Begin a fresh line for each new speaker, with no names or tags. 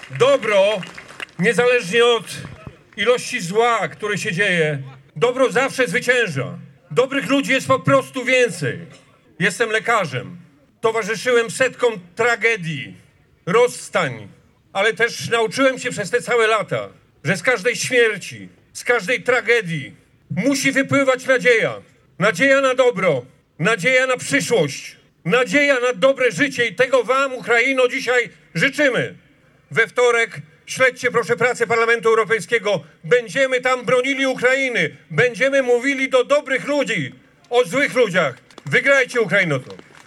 Dobro, niezależnie od ilości zła, które się dzieje, dobro zawsze zwycięża. Dobrych ludzi jest po prostu więcej. Jestem lekarzem. Towarzyszyłem setkom tragedii, rozstań, ale też nauczyłem się przez te całe lata, że z każdej śmierci, z każdej tragedii musi wypływać nadzieja. Nadzieja na dobro, nadzieja na przyszłość, nadzieja na dobre życie i tego wam, Ukraino, dzisiaj życzymy. We wtorek śledźcie proszę pracę Parlamentu Europejskiego. Będziemy tam bronili Ukrainy. Będziemy mówili do dobrych ludzi o złych ludziach. Wygrajcie, Ukraino, to.